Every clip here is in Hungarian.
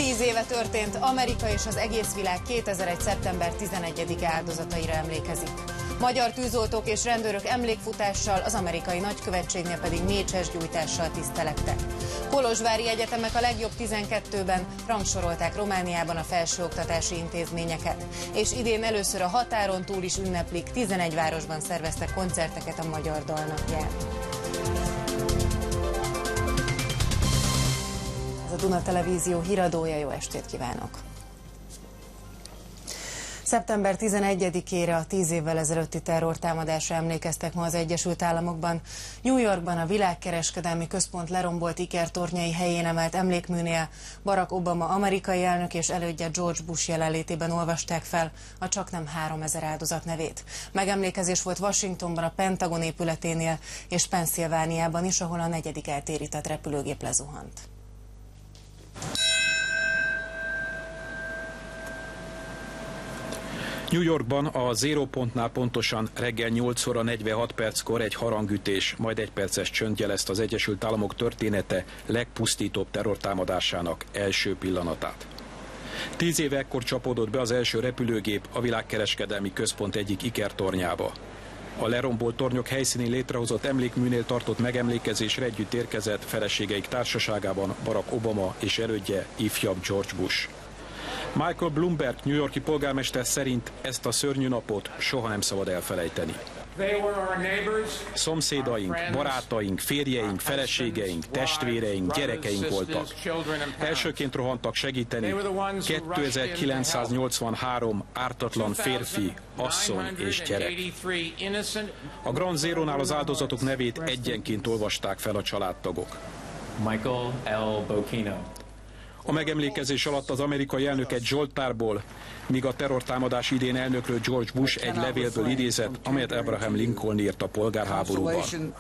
10 éve történt, Amerika és az egész világ 2001. szeptember 11-e áldozataira emlékezik. Magyar tűzoltók és rendőrök emlékfutással, az amerikai nagykövetségnél pedig mécsesgyújtással tisztelektek. Kolozsvári egyetemek a legjobb 12-ben rangsorolták Romániában a felsőoktatási intézményeket. És idén először a határon túl is ünneplik, 11 városban szerveztek koncerteket a Magyar Dal napján. Ez a Duna Televízió híradója, jó estét kívánok! Szeptember 11-ére a 10 évvel ezelőtti terrortámadásra emlékeztek ma az Egyesült Államokban. New Yorkban a Világkereskedelmi Központ lerombolt ikertornyai helyén emelt emlékműnél Barack Obama amerikai elnök és elődje George Bush jelenlétében olvasták fel a csaknem 3000 áldozat nevét. Megemlékezés volt Washingtonban, a Pentagon épületénél és Pennsylvániában is, ahol a 4. eltérített repülőgép lezuhant. New Yorkban a Zérópontnál pontosan reggel 8 óra 46 perckor egy harangütés, majd 1 perces csönd jelezte az Egyesült Államok története legpusztítóbb terrortámadásának első pillanatát. 10 éve ekkor csapódott be az első repülőgép a Világkereskedelmi Központ egyik ikertornyába. A lerombolt tornyok helyszínén létrehozott emlékműnél tartott megemlékezésre együtt érkezett feleségeik társaságában Barack Obama és elődje ifjabb George Bush. Michael Bloomberg, New York-i polgármester szerint ezt a szörnyű napot soha nem szabad elfelejteni. Szomszédaink, barátaink, férjeink, feleségeink, testvéreink, gyerekeink voltak. Elsőként rohantak segíteni 2983 ártatlan férfi, asszony és gyerek. A Ground Zero-nál az áldozatok nevét egyenként olvasták fel a családtagok. Michael L. Bocchino. A megemlékezés alatt az amerikai elnök egy zsoltárból, míg a terrortámadás idén elnökről George Bush egy levélből idézett, amelyet Abraham Lincoln írt a polgárháborúban.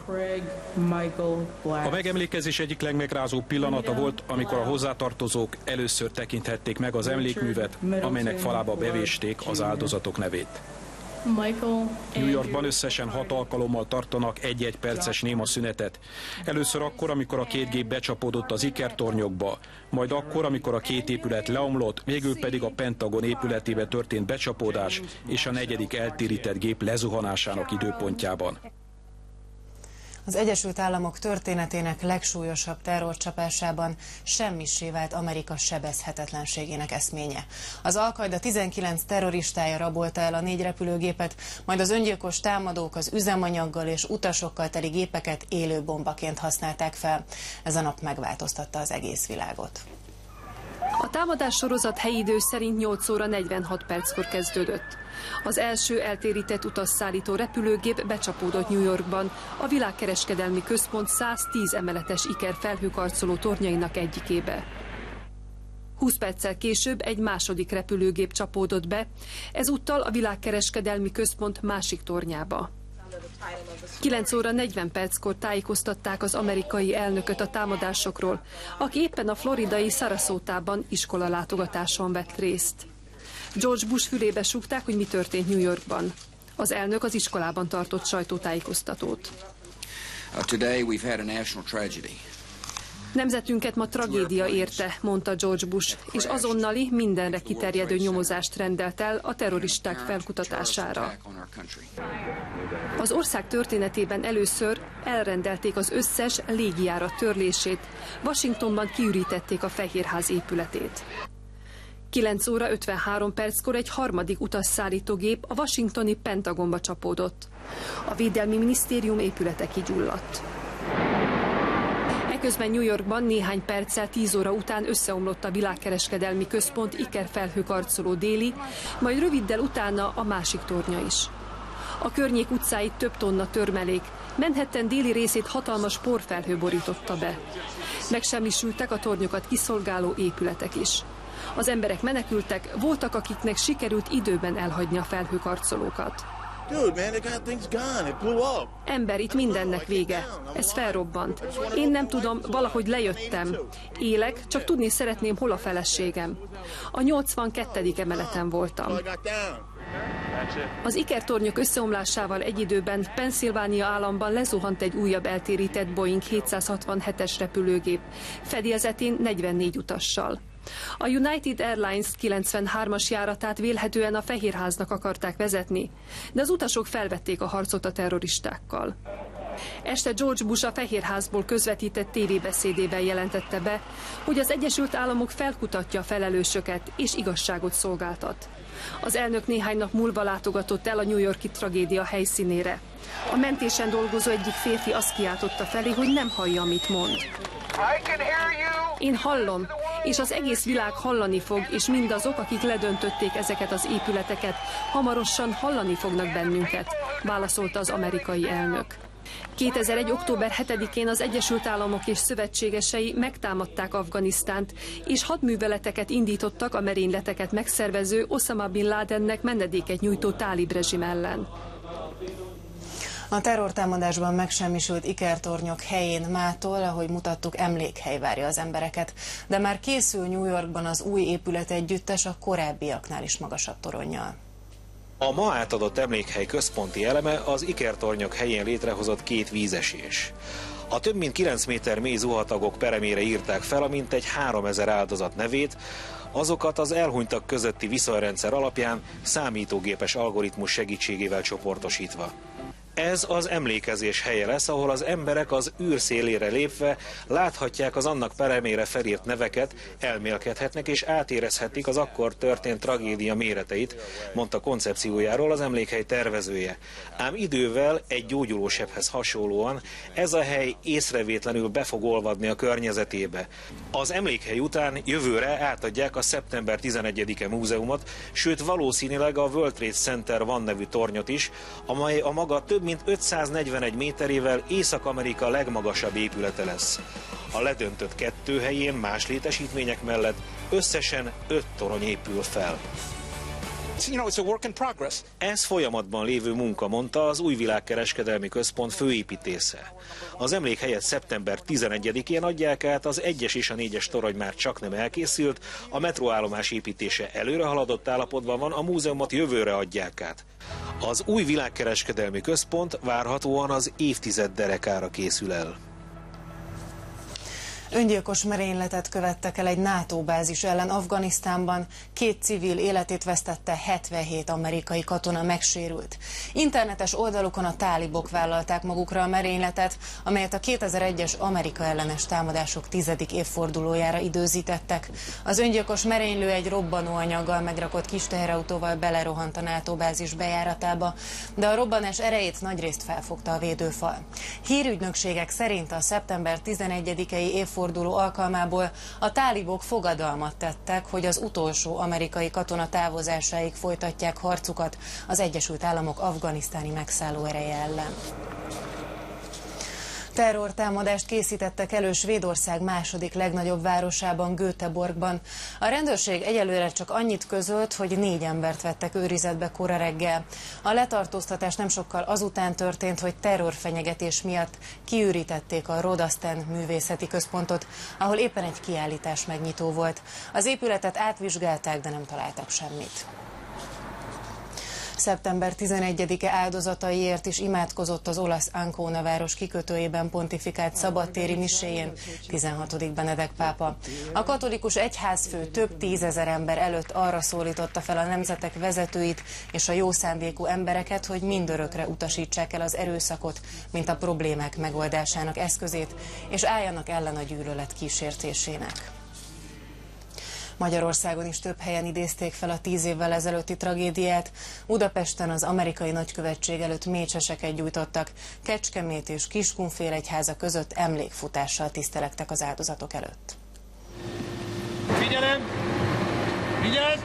A megemlékezés egyik legmegrázóbb pillanata volt, amikor a hozzátartozók először tekinthették meg az emlékművet, amelynek falába bevésték az áldozatok nevét. New Yorkban összesen 6 alkalommal tartanak 1-1 perces néma szünetet. Először akkor, amikor a 2 gép becsapódott az ikertornyokba, majd akkor, amikor a 2 épület leomlott, végül pedig a Pentagon épületébe történt becsapódás és a 4. eltérített gép lezuhanásának időpontjában. Az Egyesült Államok történetének legsúlyosabb terrorcsapásában semmissé vált Amerika sebezhetetlenségének eszménye. Az Al-Qaida 19 terroristája rabolta el a 4 repülőgépet, majd az öngyilkos támadók az üzemanyaggal és utasokkal teli gépeket élő bombaként használták fel. Ez a nap megváltoztatta az egész világot. A támadás sorozat helyi idő szerint 8 óra 46 perckor kezdődött. Az első eltérített utasszállító repülőgép becsapódott New Yorkban, a Világkereskedelmi Központ 110 emeletes ikerfelhőkarcoló tornyainak egyikébe. 20 perccel később egy második repülőgép csapódott be, ezúttal a Világkereskedelmi Központ másik tornyába. 9 óra 40 perckor tájékoztatták az amerikai elnököt a támadásokról, aki éppen a floridai Sarasotában iskolalátogatáson vett részt. George Bush fülébe súgták, hogy mi történt New Yorkban. Az elnök az iskolában tartott sajtótájékoztatót. Today we've had a national tragedy. Nemzetünket ma tragédia érte, mondta George Bush, és azonnali, mindenre kiterjedő nyomozást rendelt el a terroristák felkutatására. Az ország történetében először elrendelték az összes légijárat törlését, Washingtonban kiürítették a Fehérház épületét. 9 óra 53 perckor egy harmadik utasszállítógép a washingtoni Pentagonba csapódott. A Védelmi Minisztérium épülete kigyulladt. Eközben New Yorkban néhány perccel 10 óra után összeomlott a Világkereskedelmi Központ ikerfelhőkarcoló déli, majd röviddel utána a másik tornya is. A környék utcáit több tonna törmelék, Manhattan déli részét hatalmas porfelhő borította be. Megsemmisültek a tornyokat kiszolgáló épületek is. Az emberek menekültek, voltak, akiknek sikerült időben elhagyni a felhőkarcolókat. Ember, itt mindennek vége. Ez felrobbant. Én nem tudom, valahogy lejöttem. Élek, csak tudni szeretném, hol a feleségem. A 82. emeleten voltam. Az ikertornyok összeomlásával egy időben Pennsylvania államban lezuhant egy újabb eltérített Boeing 767-es repülőgép, fedélzetén 44 utassal. A United Airlines 93-as járatát vélhetően a Fehérháznak akarták vezetni, de az utasok felvették a harcot a terroristákkal. Este George Bush a Fehérházból közvetített tévébeszédében jelentette be, hogy az Egyesült Államok felkutatja a felelősöket és igazságot szolgáltat. Az elnök néhány nap múlva látogatott el a New York-i tragédia helyszínére. A mentésen dolgozó egyik férfi azt kiáltotta felé, hogy nem hallja, amit mond. Én hallom, és az egész világ hallani fog, és mindazok, akik ledöntötték ezeket az épületeket, hamarosan hallani fognak bennünket, válaszolta az amerikai elnök. 2001. október 7-én az Egyesült Államok és szövetségesei megtámadták Afganisztánt, és hadműveleteket indítottak a merényleteket megszervező Osama Bin Ladennek menedéket nyújtó tálib rezsim ellen. A terrortámadásban megsemmisült ikertornyok helyén mától, ahogy mutattuk, emlékhely várja az embereket. De már készül New Yorkban az új épület együttes a korábbiaknál is magasabb toronnyal. A ma átadott emlékhely központi eleme az ikertornyok helyén létrehozott 2 vízesés. A több mint 9 méter mély zuhatagok peremére írták fel a mintegy 3000 áldozat nevét, azokat az elhunytak közötti viszonyrendszer alapján számítógépes algoritmus segítségével csoportosítva. Ez az emlékezés helye lesz, ahol az emberek az űr szélére lépve láthatják az annak peremére felírt neveket, elmélkedhetnek és átérezhetik az akkor történt tragédia méreteit, mondta koncepciójáról az emlékhely tervezője. Ám idővel egy gyógyulósebhez hasonlóan ez a hely észrevétlenül be fog olvadni a környezetébe. Az emlékhely után jövőre átadják a szeptember 11-e múzeumot, sőt valószínűleg a World Trade Center One nevű tornyot is, amely a maga több mint 541 méterével Észak-Amerika legmagasabb épülete lesz. A ledöntött 2 helyén más létesítmények mellett összesen 5 torony épül fel. Ez folyamatban lévő munka, mondta az Új Világkereskedelmi Központ főépítésze. Az emlékhelyet szeptember 11-én adják át, az 1-es és a 4-es torony már csaknem elkészült, a metróállomás építése előre haladott állapotban van, a múzeumot jövőre adják át. Az Új Világkereskedelmi Központ várhatóan az évtized derekára készül el. Öngyilkos merényletet követtek el egy NATO bázis ellen Afganisztánban, 2 civil életét vesztette, 77 amerikai katona megsérült. Internetes oldalukon a tálibok vállalták magukra a merényletet, amelyet a 2001-es Amerika ellenes támadások 10. évfordulójára időzítettek. Az öngyilkos merénylő egy robbanóanyaggal megrakott kis teherautóval belerohant a NATO bázis bejáratába, de a robbanás erejét nagyrészt felfogta a védőfal. Hírügynökségek szerint a szeptember 11-i évforduló alkalmából a tálibok fogadalmat tettek, hogy az utolsó amerikai katona távozásáig folytatják harcukat az Egyesült Államok afganisztáni megszállóereje ellen. Terrortámadást készítettek elő Svédország második legnagyobb városában, Göteborgban. A rendőrség egyelőre csak annyit közölt, hogy 4 embert vettek őrizetbe kora reggel. A letartóztatás nem sokkal azután történt, hogy terrorfenyegetés miatt kiürítették a Rodasten művészeti központot, ahol éppen egy kiállítás megnyitó volt. Az épületet átvizsgálták, de nem találtak semmit. Szeptember 11-e áldozataiért is imádkozott az olasz Ancona város kikötőjében pontifikált szabadtéri miséjén 16. Benedek pápa. A katolikus egyházfő több 10 000 ember előtt arra szólította fel a nemzetek vezetőit és a jó szándékú embereket, hogy mindörökre utasítsák el az erőszakot, mint a problémák megoldásának eszközét, és álljanak ellen a gyűlölet kísértésének. Magyarországon is több helyen idézték fel a 10 évvel ezelőtti tragédiát. Budapesten az amerikai nagykövetség előtt mécseseket gyújtottak, Kecskemét és Kiskunfélegyháza között emlékfutással tisztelegtek az áldozatok előtt. Figyelem! Vigyázz!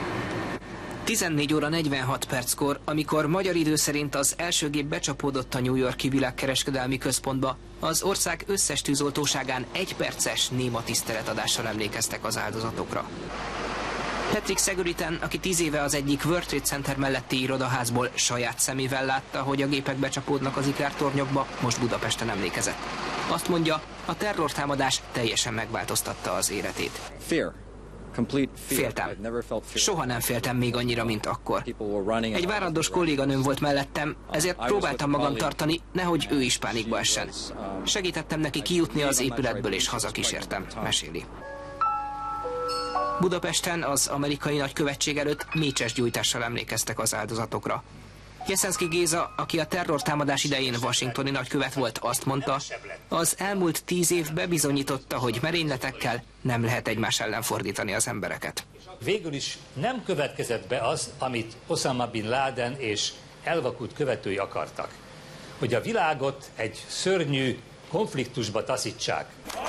14 óra 46 perckor, amikor magyar idő szerint az első gép becsapódott a New York-i Világkereskedelmi Központba, az ország összes tűzoltóságán 1 perces néma tiszteletadással emlékeztek az áldozatokra. Patrick Seguriten, aki 10 éve az egyik World Trade Center melletti irodaházból saját szemével látta, hogy a gépek becsapódnak az ikertornyokba, most Budapesten emlékezett. Azt mondja, a terrortámadás teljesen megváltoztatta az életét. Féltem. Soha nem féltem még annyira, mint akkor. Egy várandós kolléganőm volt mellettem, ezért próbáltam magam tartani, nehogy ő is pánikba essen. Segítettem neki kijutni az épületből és hazakísértem, meséli. Budapesten az amerikai nagykövetség előtt mécses gyújtással emlékeztek az áldozatokra. Jeszenszky Géza, aki a terrortámadás idején washingtoni nagykövet volt, azt mondta, az elmúlt 10 év bebizonyította, hogy merényletekkel nem lehet egymás ellen fordítani az embereket. Végül is nem következett be az, amit Osama Bin Laden és elvakult követői akartak, hogy a világot egy szörnyű konfliktusba taszítsák.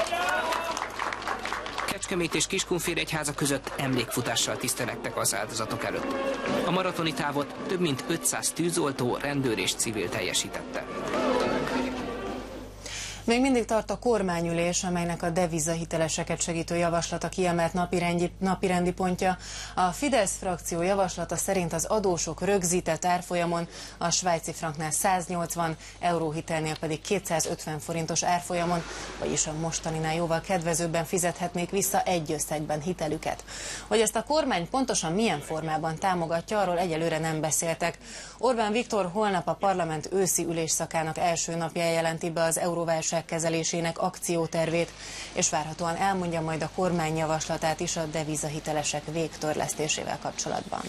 Kecskemét és Kiskunfélegyháza között emlékfutással tisztelegtek az áldozatok előtt. A maratoni távot több mint 500 tűzoltó, rendőr és civil teljesítette. Még mindig tart a kormányülés, amelynek a devizahiteleseket segítő javaslata kiemelt napirendi pontja. A Fidesz frakció javaslata szerint az adósok rögzített árfolyamon a svájci franknál 180 euróhitelnél pedig 250 forintos árfolyamon, vagyis a mostaninál jóval kedvezőbben fizethetnék vissza egy összegben hitelüket. Hogy ezt a kormány pontosan milyen formában támogatja, arról egyelőre nem beszéltek. Orbán Viktor holnap a parlament őszi ülésszakának első napján jelenti be az euróválság kezelésének akciótervét, és várhatóan elmondja majd a kormány javaslatát is a devizahitelesek végtörlesztésével kapcsolatban.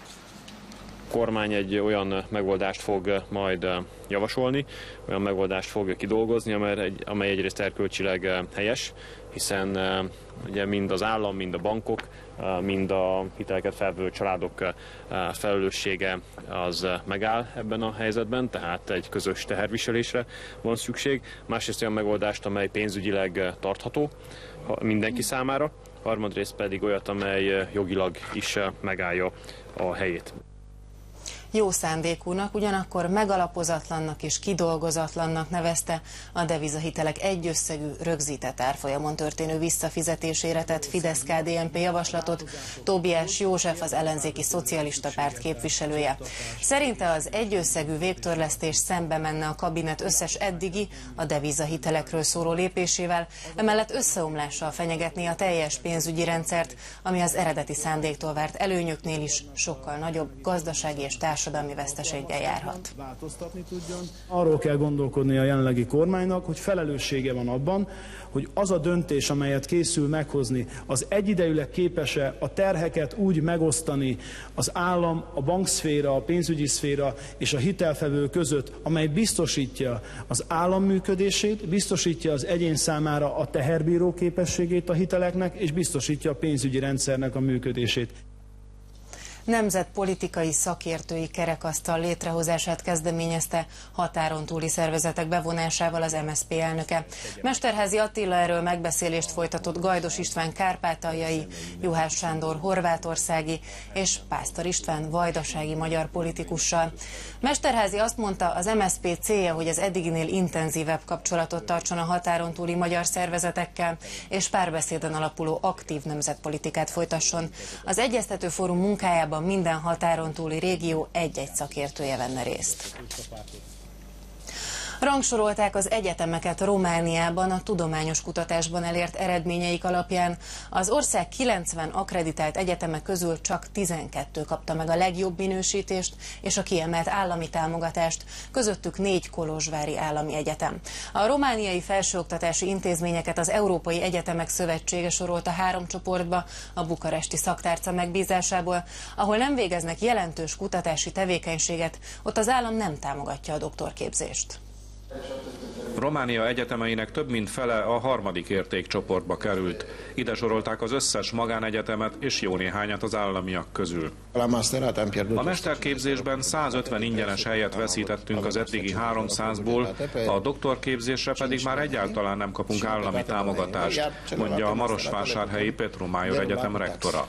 A kormány egy olyan megoldást fog majd javasolni, olyan megoldást fog kidolgozni, amely egyrészt erkölcsileg helyes, hiszen ugye mind az állam, mind a bankok, mind a hiteleket felvevő családok felelőssége az megáll ebben a helyzetben, tehát egy közös teherviselésre van szükség. Másrészt olyan megoldást, amely pénzügyileg tartható mindenki számára, harmadrészt pedig olyat, amely jogilag is megállja a helyét. Jó szándékúnak, ugyanakkor megalapozatlannak és kidolgozatlannak nevezte a devizahitelek egyösszegű rögzített árfolyamon történő visszafizetésére tett Fidesz-KDNP javaslatot Tóbiás József, az ellenzéki szocialista párt képviselője. Szerinte az egyösszegű végtörlesztés szembe menne a kabinet összes eddigi a devizahitelekről szóló lépésével, emellett összeomlással fenyegetné a teljes pénzügyi rendszert, ami az eredeti szándéktól várt előnyöknél is sokkal nagyobb gazdasági és társadalmi veszteséggel járhat. Arról kell gondolkodni a jelenlegi kormánynak, hogy felelőssége van abban, hogy az a döntés, amelyet készül meghozni, az egyidejűleg képes-e a terheket úgy megosztani az állam, a bankszféra, a pénzügyi szféra és a hitelfevő között, amely biztosítja az állam működését, biztosítja az egyén számára a teherbíró képességét a hiteleknek, és biztosítja a pénzügyi rendszernek a működését. Nemzetpolitikai szakértői kerekasztal létrehozását kezdeményezte határon túli szervezetek bevonásával az MSZP elnöke. Mesterházy Attila erről megbeszélést folytatott Gajdos István kárpátaljai, Juhász Sándor horvátországi és Pásztor István vajdasági magyar politikussal. Mesterházy azt mondta, az MSZP célja, hogy az eddiginél intenzívebb kapcsolatot tartson a határon túli magyar szervezetekkel, és párbeszéden alapuló aktív nemzetpolitikát folytasson. Az Egyeztető Fórum munkájában minden határon túli régió egy-egy szakértője venne részt. Rangsorolták az egyetemeket Romániában a tudományos kutatásban elért eredményeik alapján. Az ország 90 akkreditált egyeteme közül csak 12 kapta meg a legjobb minősítést és a kiemelt állami támogatást, közöttük 4 kolozsvári állami egyetem. A romániai felsőoktatási intézményeket az Európai Egyetemek Szövetsége sorolta 3 csoportba a bukaresti szaktárca megbízásából, ahol nem végeznek jelentős kutatási tevékenységet, ott az állam nem támogatja a doktorképzést. Románia egyetemeinek több mint fele a 3. értékcsoportba került. Ide sorolták az összes magánegyetemet és jó néhányat az államiak közül. A mesterképzésben 150 ingyenes helyet veszítettünk az eddigi 300-ból, a doktorképzésre pedig már egyáltalán nem kapunk állami támogatást, mondja a marosvásárhelyi Petrumájor Egyetem rektora.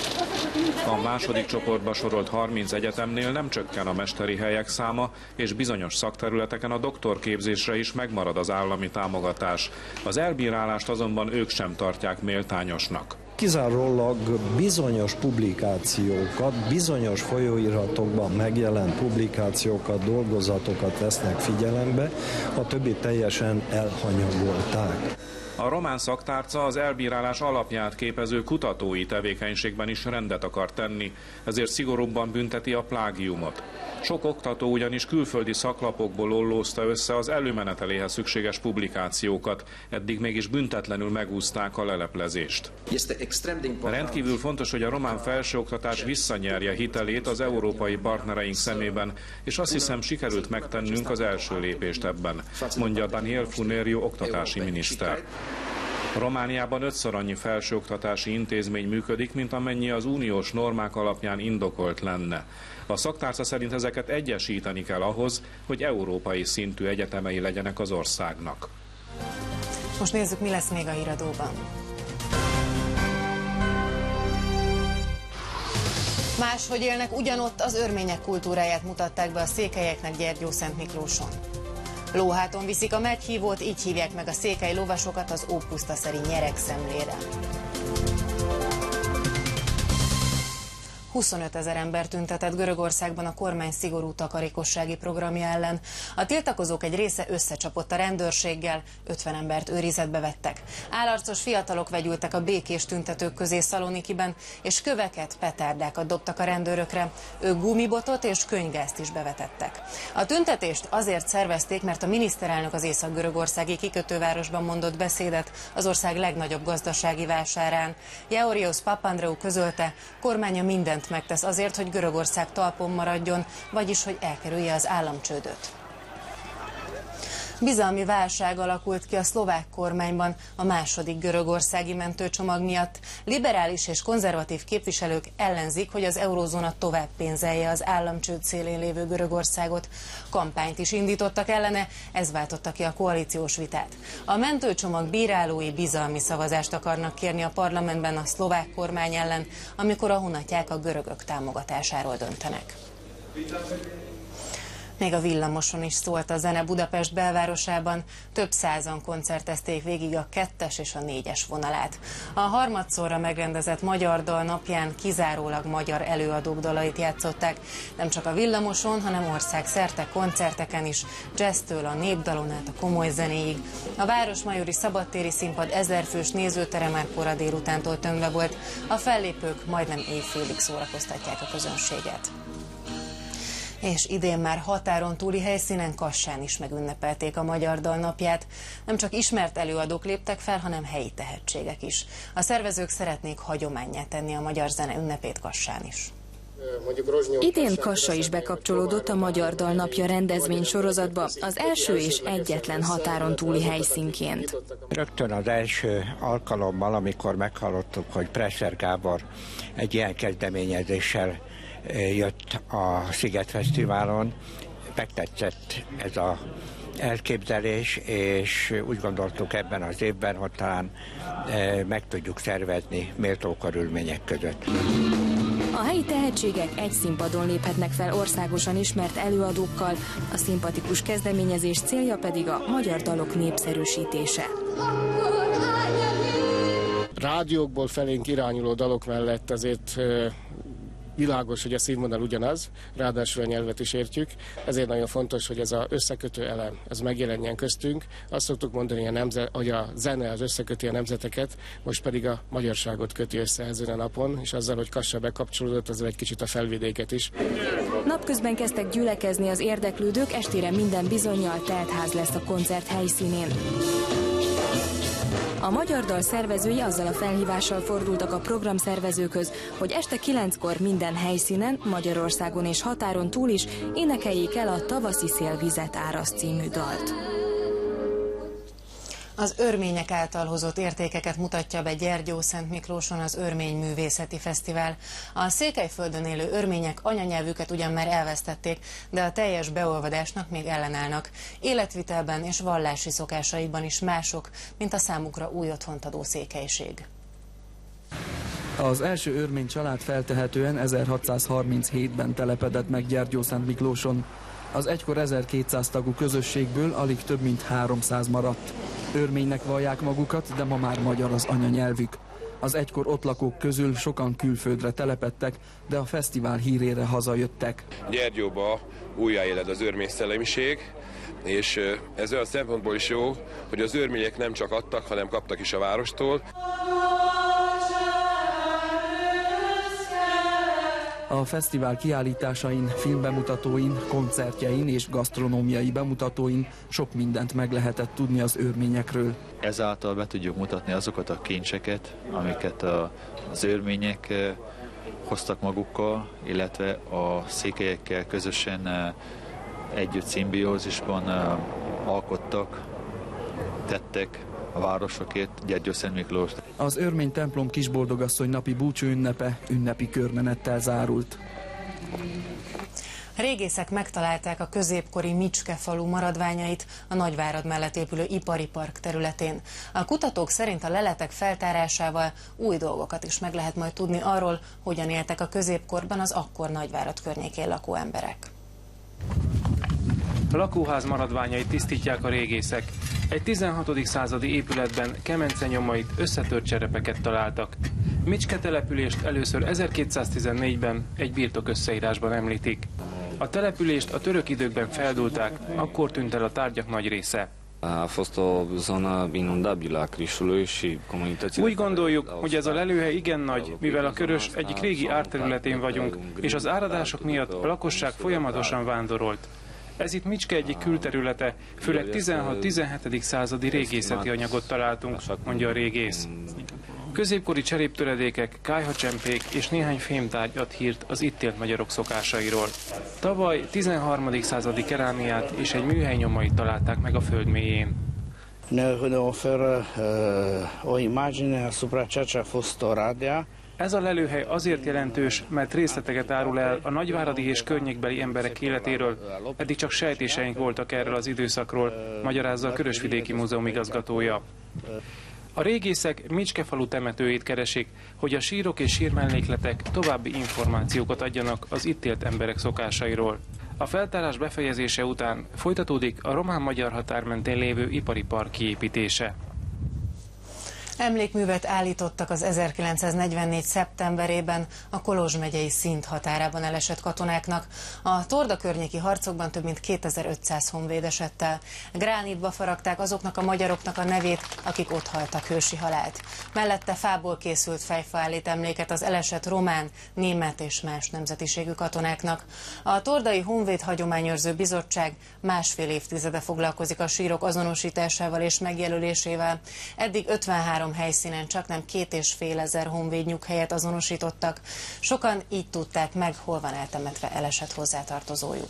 A második csoportba sorolt 30 egyetemnél nem csökken a mesteri helyek száma, és bizonyos szakterületeken a doktorképzésre is megmarad az állami támogatás. Az elbírálást azonban ők sem tartják méltányosnak. Kizárólag bizonyos publikációkat, bizonyos folyóiratokban megjelent publikációkat, dolgozatokat vesznek figyelembe, a többi teljesen elhanyagolták. A román szaktárca az elbírálás alapját képező kutatói tevékenységben is rendet akar tenni, ezért szigorúbban bünteti a plágiumot. Sok oktató ugyanis külföldi szaklapokból ollózta össze az előmeneteléhez szükséges publikációkat, eddig mégis büntetlenül megúszták a leleplezést. Rendkívül fontos, hogy a román felsőoktatás visszanyerje hitelét az európai partnereink szemében, és azt hiszem sikerült megtennünk az első lépést ebben, mondja Daniel Funério oktatási miniszter. Romániában 5-szor annyi felsőoktatási intézmény működik, mint amennyi az uniós normák alapján indokolt lenne. A szaktárca szerint ezeket egyesíteni kell ahhoz, hogy európai szintű egyetemei legyenek az országnak. Most nézzük, mi lesz még a híradóban. Máshogy élnek ugyanott, az örmények kultúráját mutatták be a székelyeknek Gyergyószentmiklóson. Lóháton viszik a meghívót, így hívják meg a székely lovasokat az ópusztaszeri nyeregszemlére. 25 000 ember tüntetett Görögországban a kormány szigorú takarékossági programja ellen. A tiltakozók egy része összecsapott a rendőrséggel, 50 embert őrizetbe vettek. Állarcos fiatalok vegyültek a békés tüntetők közé Szalonikiben, és köveket, petárdákat dobtak a rendőrökre. Ők gumibotot és könyvgázt is bevetettek. A tüntetést azért szervezték, mert a miniszterelnök az észak-görögországi kikötővárosban mondott beszédet az ország legnagyobb gazdasági vásárán. Georgios Papandreou közölte, kormánya mindent megtesz azért, hogy Görögország talpon maradjon, vagyis hogy elkerülje az államcsődöt. Bizalmi válság alakult ki a szlovák kormányban a második görögországi mentőcsomag miatt. Liberális és konzervatív képviselők ellenzik, hogy az eurózóna tovább pénzelje az államcsőd szélén lévő Görögországot. Kampányt is indítottak ellene, ez váltotta ki a koalíciós vitát. A mentőcsomag bírálói bizalmi szavazást akarnak kérni a parlamentben a szlovák kormány ellen, amikor a hunatják a görögök támogatásáról döntenek. Még a villamoson is szólt a zene Budapest belvárosában, több százan koncertezték végig a 2-es és a 4-es vonalát. A harmadszorra megrendezett Magyar Dal napján kizárólag magyar előadók dalait játszották, nem csak a villamoson, hanem országszerte koncerteken is, jazztől a népdalon át a komoly zenéig. A Városmajori Szabadtéri Színpad 1000 fős nézőtere már kora délutántól tömve volt, a fellépők majdnem éjfélig szórakoztatják a közönséget. És idén már határon túli helyszínen, Kassán is megünnepelték a Magyar Dal napját. Nem csak ismert előadók léptek fel, hanem helyi tehetségek is. A szervezők szeretnék hagyománnyá tenni a magyar zene ünnepét Kassán is. Idén Kassa is bekapcsolódott a Magyar Dal napja rendezvény sorozatba, az első és egyetlen határon túli helyszínként. Rögtön az első alkalommal, amikor meghallottuk, hogy Presser Gábor egy ilyen kezdeményezéssel jött a Sziget Fesztiválon, megtetszett ez az elképzelés, és úgy gondoltuk ebben az évben, hogy talán meg tudjuk szervezni méltó körülmények között. A helyi tehetségek egy színpadon léphetnek fel országosan ismert előadókkal, a szimpatikus kezdeményezés célja pedig a magyar dalok népszerűsítése. Rádiókból felénk irányuló dalok mellett azért világos, hogy a színvonal ugyanaz, ráadásul a nyelvet is értjük, ezért nagyon fontos, hogy ez az összekötő elem, ez megjelenjen köztünk. Azt szoktuk mondani, hogy a zene az összeköti a nemzeteket, most pedig a magyarságot köti össze ezen a napon, és azzal, hogy Kassa bekapcsolódott, azzal egy kicsit a felvidéket is. Napközben kezdtek gyülekezni az érdeklődők, estére minden bizonnyal teltház lesz a koncert helyszínén. A Magyar Dal szervezői azzal a felhívással fordultak a programszervezőkhöz, hogy este 9-kor minden helyszínen, Magyarországon és határon túl is énekeljék el a Tavaszi szél vizet áraszt című dalt. Az örmények által hozott értékeket mutatja be Gyergyószentmiklóson az Örmény Művészeti Fesztivál. A Székelyföldön élő örmények anyanyelvüket ugyan már elvesztették, de a teljes beolvadásnak még ellenállnak. Életvitelben és vallási szokásaikban is mások, mint a számukra új otthont adó székelység. Az első örmény család feltehetően 1637-ben telepedett meg Gyergyószentmiklóson. Az egykor 1200 tagú közösségből alig több mint 300 maradt. Örménynek vallják magukat, de ma már magyar az anyanyelvük. Az egykor ott lakók közül sokan külföldre telepedtek, de a fesztivál hírére hazajöttek. Gyergyóba újjáéled az örmény szellemiség, és ez olyan szempontból is jó, hogy az őrmények nem csak adtak, hanem kaptak is a várostól. A fesztivál kiállításain, filmbemutatóin, koncertjein és gasztronómiai bemutatóin sok mindent meg lehetett tudni az őrményekről. Ezáltal be tudjuk mutatni azokat a kincseket, amiket az őrmények hoztak magukkal, illetve a székelyekkel közösen együtt szimbiózisban alkottak, tettek a városokért, Gyergyószent Miklós. Az Őrmény templom Kisboldogasszony napi búcsú ünnepe ünnepi körmenettel zárult. A régészek megtalálták a középkori Micske falu maradványait a Nagyvárad mellett épülő ipari park területén. A kutatók szerint a leletek feltárásával új dolgokat is meg lehet majd tudni arról, hogyan éltek a középkorban az akkor Nagyvárad környékén lakó emberek. A lakóház maradványait tisztítják a régészek. Egy 16. századi épületben kemence nyomait, összetört cserepeket találtak. Micske települést először 1214-ben egy birtok összeírásban említik. A települést a török időkben feldúlták, akkor tűnt el a tárgyak nagy része. Úgy gondoljuk, hogy ez a lelőhely igen nagy, mivel a Körös egyik régi árterületén vagyunk, és az áradások miatt a lakosság folyamatosan vándorolt. Ez itt Micske egyik külterülete, főleg 16-17. századi régészeti anyagot találtunk, mondja a régész. Középkori cseréptöredékek, kályhacsempék és néhány fémtárgy ad hírt az itt élt magyarok szokásairól. Tavaly 13. századi kerámiát és egy műhely nyomait találták meg a föld mélyén. Ez a lelőhely azért jelentős, mert részleteket árul el a nagyváradi és környékbeli emberek életéről, eddig csak sejtéseink voltak erről az időszakról, magyarázza a Körösvidéki Múzeum igazgatója. A régészek Micske falu temetőjét keresik, hogy a sírok és sírmellékletek további információkat adjanak az itt élt emberek szokásairól. A feltárás befejezése után folytatódik a román-magyar határ mentén lévő ipari park kiépítése. Emlékművet állítottak az 1944. szeptemberében a Kolozs megyei Szint határában elesett katonáknak. A Torda környéki harcokban több mint 2500 honvéd esett el. Gránitba faragták azoknak a magyaroknak a nevét, akik ott haltak hősi halált. Mellette fából készült fejfa állít emléket az elesett román, német és más nemzetiségű katonáknak. A Tordai Honvéd Hagyományőrző Bizottság másfél évtizede foglalkozik a sírok azonosításával és megjelölésével. Eddig 53 helyszínen csaknem 2500 honvéd nyughelyet azonosítottak. Sokan így tudták meg, hol van eltemetve elesett hozzátartozójuk.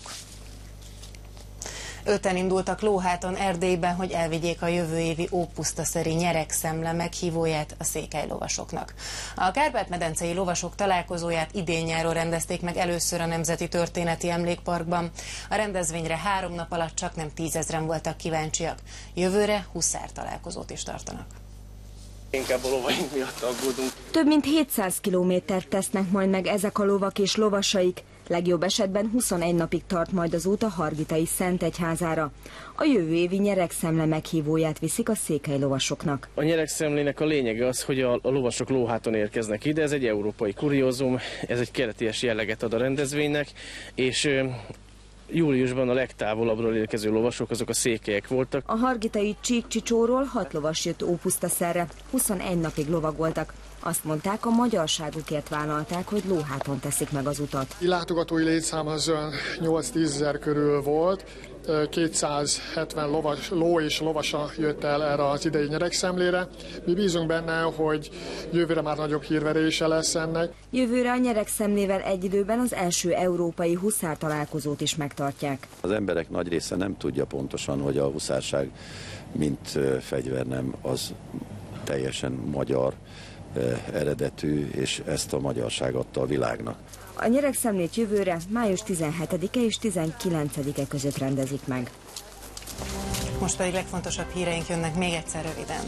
5-en indultak lóháton Erdélyben, hogy elvigyék a jövő évi ópusztaszeri nyeregszemle meghívóját a székely lovasoknak. A Kárpát-medencei lovasok találkozóját idén-nyáron rendezték meg először a Nemzeti Történeti Emlékparkban. A rendezvényre 3 nap alatt csaknem 10 000-en voltak kíváncsiak. Jövőre huszár találkozót is tartanak. Inkább a lovaink miatt aggódunk. Több mint 700 kilométert tesznek majd meg ezek a lovak és lovasaik. Legjobb esetben 21 napig tart majd az út a Hargitai Szentegyházára. A jövő évi nyeregszemle meghívóját viszik a székely lovasoknak. A nyeregszemlének a lényege az, hogy a lovasok lóháton érkeznek ide. Ez egy európai kuriózum, ez egy kereties jelleget ad a rendezvénynek, és júliusban a legtávolabbról érkező lovasok azok a székelyek voltak. A hargitai Csíkcsicsóról 6 lovas jött ópusztaszerre, 21 napig lovagoltak. Azt mondták, a magyarságukért vállalták, hogy lóháton teszik meg az utat. A látogatói létszám az 8-10 000 körül volt. 270 ló és lovasa jött el erre az idei nyeregszemlére. Mi bízunk benne, hogy jövőre már nagyobb hírverése lesz ennek. Jövőre a nyeregszemlével egy időben az első európai huszár találkozót is megtartják. Az emberek nagy része nem tudja pontosan, hogy a huszárság mint fegyvernem az teljesen magyar eredetű, és ezt a magyarság adta a világnak. A nyeregszemlét jövőre május 17-e és 19-e között rendezik meg. Most pedig legfontosabb híreink jönnek még egyszer röviden.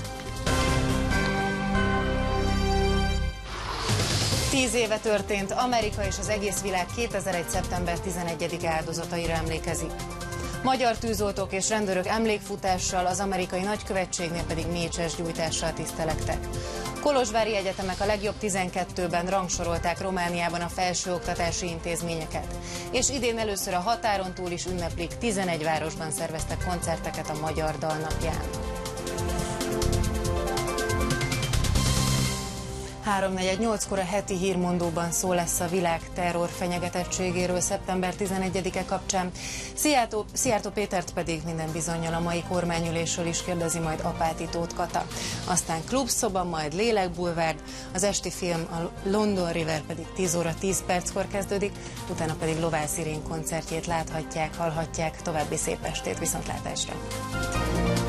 10 éve történt, Amerika és az egész világ 2001. szeptember 11. áldozataira emlékezik. Magyar tűzoltók és rendőrök emlékfutással, az amerikai nagykövetségnél pedig mécses gyújtással tisztelektek. Kolozsvári egyetemek a legjobb 12-ben rangsorolták Romániában a felsőoktatási intézményeket. És idén először a határon túl is ünneplik, 11 városban szerveztek koncerteket a Magyar Dal napján. 3:48-kor a heti hírmondóban szó lesz a világ terror fenyegetettségéről szeptember 11-e kapcsán. Szijjártó Pétert pedig minden bizonnyal a mai kormányülésről is kérdezi majd Apáti Tóth Kata. Aztán klubszoba, majd Lélekbulvárd, az esti film a London River pedig 10 óra 10 perckor kezdődik, utána pedig Lovász Irén koncertjét láthatják, hallhatják. További szép estét, viszontlátásra!